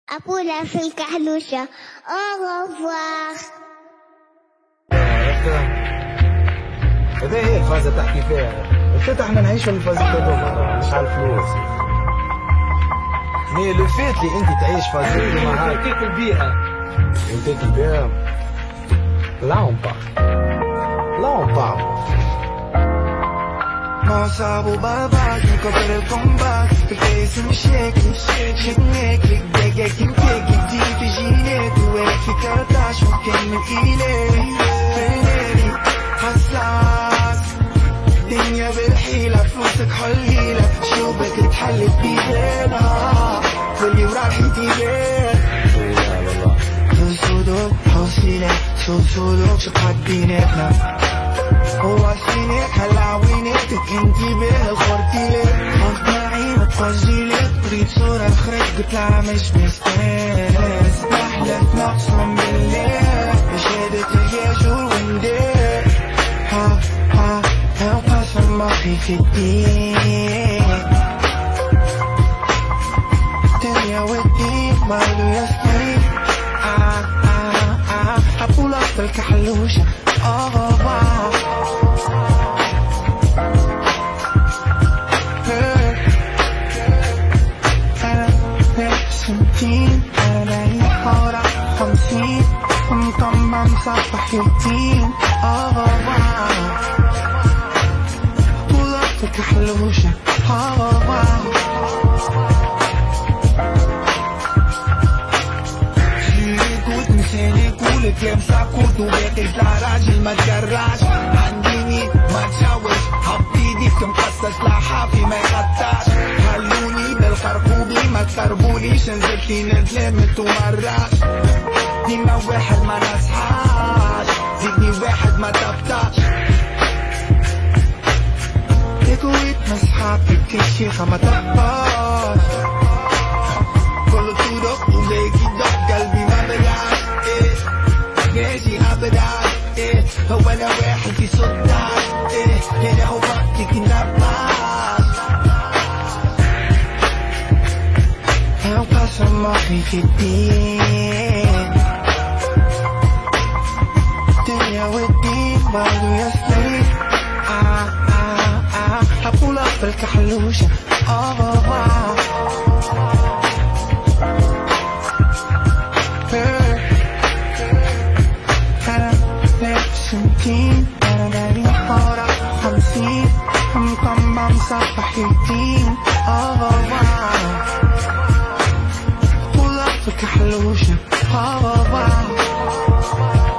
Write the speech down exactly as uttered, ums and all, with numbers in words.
أبونا في الكحلوشة. au revoir. هذا هي الفازة تحكي فيها. الفات احنا نعيشوا الفازة هذوما مش على الفلوس. مي لو فات اللي انت تعيش فازتي معاك يعطيك البيئة يعطيك البيئة. لا on parle. لا on parle. ما صعب وباباك نكبر الكومباك الكيس مشاكل شكناك لك دقاك انتاك جديد في جينات وواقف في كرتاش ممكن من ايلي فينالي حسلاك دنيا بالحيلة فلوسك حليلة شوبك تحلف بيها واللي ورا الحيتيات صدق حوصيلة شوف صدق شقعد بيناتنا هو سينك هلاوينك انتي بيه الخرطيلة مقنعي متفجيلك تريد صورة اخرج قطلع مش مستانس بحلف مقسم بالله بشهادة الياجور وندير ها ها ها وقسم مخي في الدين تانية والدين مالو يسكري آه آه آه هبولك بالكحلوشة au revoir. ستين أربعين حورة خمسين مطمم صبح يوتين au revoir. طولتك حلوشة au revoir. جيلك وتنسينك ولك يمسك وتوبيك يطلع راجل ما تجراش عنديني ما تشاوش حبيدي مقصص لحافي ما يقطعش خلوني بالخربوبي ما تقربوليش نزلتي نزلة متمراش ديما واحد ما نصحاش زيدني واحد ما تبطاش تكويت مسحابك كشيخة ما تبطاش كله تودق وبيكي دق قلبي ما بلاش ايه ماشي ابدا ايه هو انا واحد في صداش ايه هنا هو وقتك نباش انا قسم مخي في الدين الدنيا والدين برضو يسلي اه اه اه هبولك بالكحلوشة au revoir. ستين أربعين حورة خمسين مطمم صبح يوتين au revoir. طولك بالكحلوشة au revoir.